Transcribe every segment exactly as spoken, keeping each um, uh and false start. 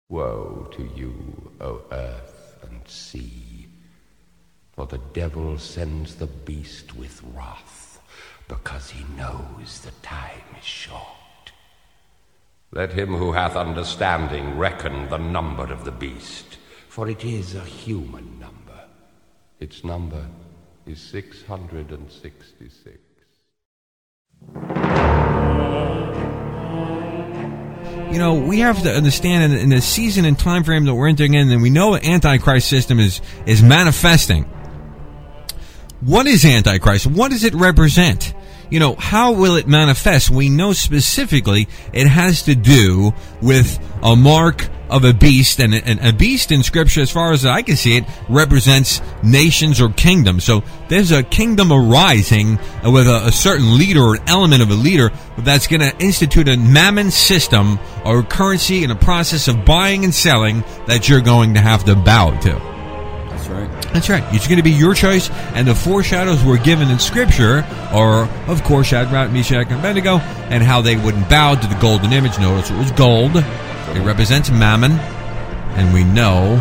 Woe to you, O earth and sea, for the devil sends the beast with wrath, because he knows the time is short. Let him who hath understanding reckon the number of the beast, for it is a human number. Its number is six hundred and sixty-six. You know, we have to understand in, in the season and time frame that we're entering in, and we know the Antichrist system is, is manifesting. What is Antichrist? What does it represent? You know, how will it manifest? We know specifically it has to do with a mark of a beast, and, and a beast in Scripture, as far as I can see it, represents nations or kingdoms. So there's a kingdom arising with a, a certain leader or an element of a leader that's going to institute a mammon system or currency and a process of buying and selling that you're going to have to bow to. That's right. That's right. It's going to be your choice, and the foreshadows were given in Scripture are, of course, Shadrach, Meshach, and Abednego, and how they wouldn't bow to the golden image. Notice it was gold. It represents mammon, and we know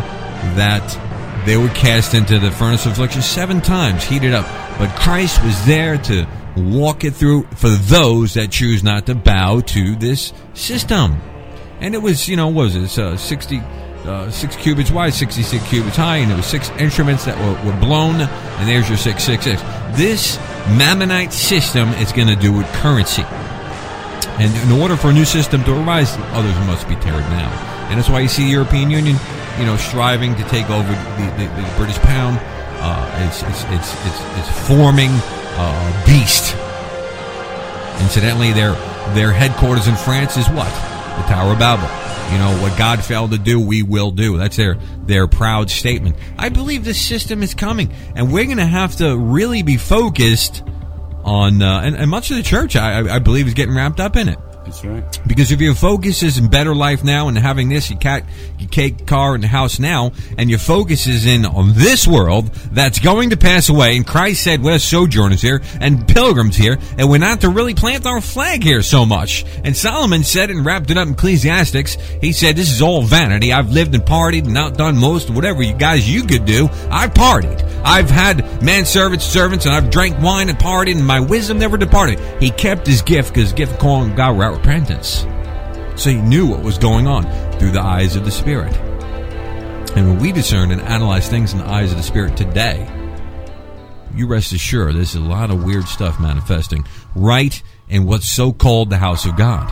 that they were cast into the furnace of affliction seven times, heated up. But Christ was there to walk it through for those that choose not to bow to this system. And it was, you know, what was it, uh, sixty, uh, six cubits wide, sixty-six cubits high, and there were six instruments that were, were blown, and there's your six six six. This Mammonite system is going to do with currency. And in order for a new system to arise, others must be teared down. And that's why you see the European Union, you know, striving to take over the, the, the British pound. Uh, it's, it's, it's, it's, it's forming a beast. Incidentally, their, their headquarters in France is what? The Tower of Babel. You know, what God failed to do, we will do. That's their, their proud statement. I believe this system is coming, and we're going to have to really be focused on, uh, and, and much of the church, I, I believe, is getting wrapped up in it. That's right. Because if your focus is in better life now and having this, your cat, your cake, car, and the house now, and your focus is in on this world that's going to pass away, and Christ said we're sojourners here and pilgrims here, and we're not to really plant our flag here so much. And Solomon said and wrapped it up in Ecclesiastics. He said, this is all vanity. I've lived and partied and outdone most, whatever you guys you could do. I've partied. I've had manservants, servants, and I've drank wine and partied, and my wisdom never departed. He kept his gift, because gift calling God without repentance. So he knew what was going on through the eyes of the Spirit. And when we discern and analyze things in the eyes of the Spirit today, you rest assured there's a lot of weird stuff manifesting right in what's so-called the house of God.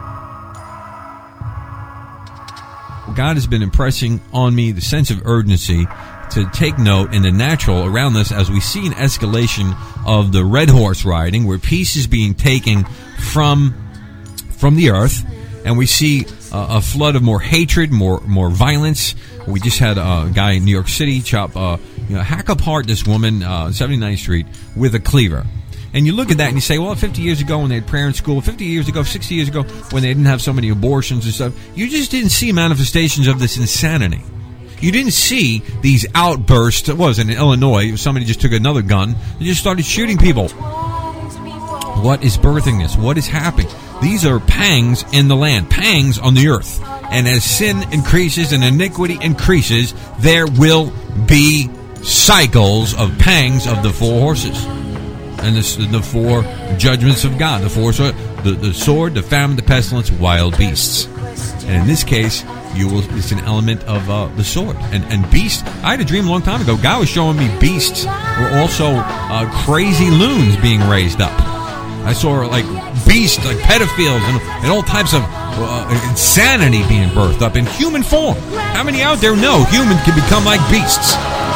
God has been impressing on me the sense of urgency to take note in the natural around us as we see an escalation of the red horse riding, where peace is being taken from from the earth, and we see uh, a flood of more hatred, more more violence. We just had a guy in New York City chop, uh, you know, hack apart this woman uh, on seventy-ninth Street with a cleaver. And you look at that and you say, well, fifty years ago when they had prayer in school, fifty years ago, sixty years ago when they didn't have so many abortions and stuff, you just didn't see manifestations of this insanity. You didn't see these outbursts. It was in Illinois. Somebody just took another gun and just started shooting people. What is birthing this? What is happening? These are pangs in the land, pangs on the earth. And as sin increases and iniquity increases, there will be cycles of pangs of the four horses. And the, the four judgments of God. The four, the, the sword, the famine, the pestilence, wild beasts. And in this case, you will. It's an element of uh, the sword. And and beast. I had a dream a long time ago. God was showing me beasts were also uh, crazy loons being raised up. I saw like beasts, like pedophiles, and, and all types of uh, insanity being birthed up in human form. How many out there know humans can become like beasts?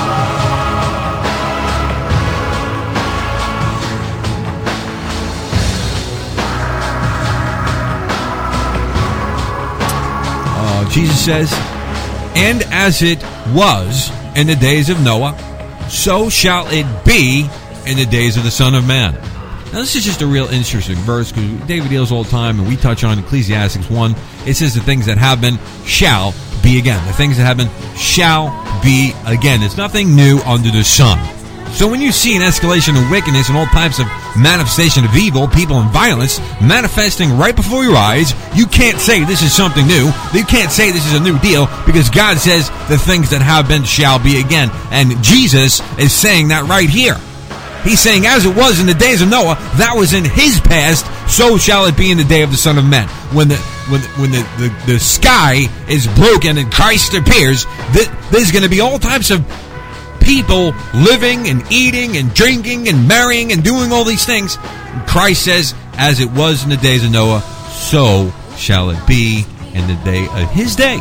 Jesus says, and as it was in the days of Noah, so shall it be in the days of the Son of Man. Now, this is just a real interesting verse, because David deals all the time, and we touch on Ecclesiastes one. It says the things that have been shall be again. The things that have been shall be again. There's nothing new under the sun. So when you see an escalation of wickedness and all types of manifestation of evil, people and violence manifesting right before your eyes, you can't say this is something new. You can't say this is a new deal, because God says the things that have been shall be again. And Jesus is saying that right here. He's saying, as it was in the days of Noah, that was in his past, so shall it be in the day of the Son of Man. When the when the, when the, the, the sky is broken and Christ appears, th- there's going to be all types of people living and eating and drinking and marrying and doing all these things. And Christ says, as it was in the days of Noah, so shall it be in the day of his day.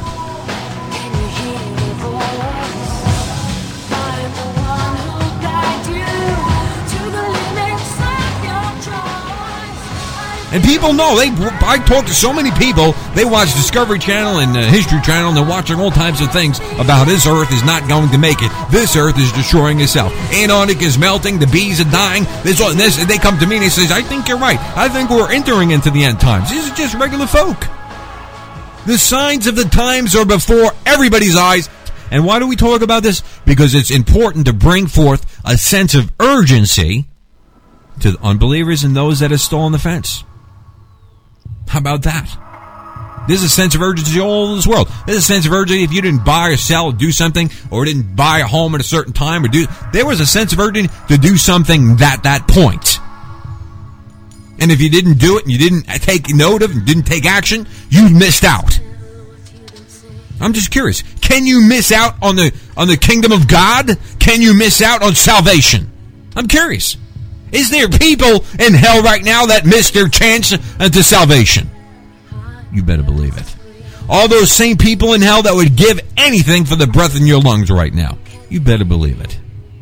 And people know, they. I talk to so many people, they watch Discovery Channel and uh, History Channel, and they're watching all types of things about this earth is not going to make it. This earth is destroying itself. Antarctica is melting, the bees are dying. This, this, and they come to me and they say, I think you're right. I think we're entering into the end times. These are just regular folk. The signs of the times are before everybody's eyes. And why do we talk about this? Because it's important to bring forth a sense of urgency to the unbelievers and those that are still on the fence. How about that? There's a sense of urgency all over this world. There's a sense of urgency if you didn't buy or sell or do something, or didn't buy a home at a certain time, or do. There was a sense of urgency to do something at that point. And if you didn't do it and you didn't take note of it and didn't take action, you missed out. I'm just curious. Can you miss out on the on the kingdom of God? Can you miss out on salvation? I'm curious. Is there people in hell right now that missed their chance to salvation? You better believe it. All those same people in hell that would give anything for the breath in your lungs right now. You better believe it.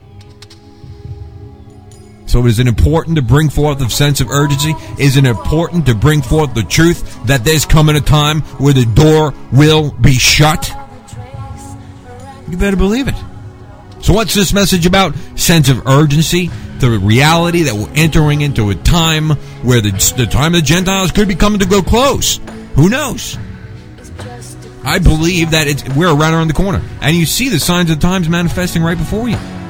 So is it important to bring forth a sense of urgency? Is it important to bring forth the truth that there's coming a time where the door will be shut? You better believe it. So what's this message about? Sense of urgency, the reality that we're entering into a time where the, the time of the Gentiles could be coming to go close. Who knows? I believe that it's, we're right around the corner. And you see the signs of the times manifesting right before you.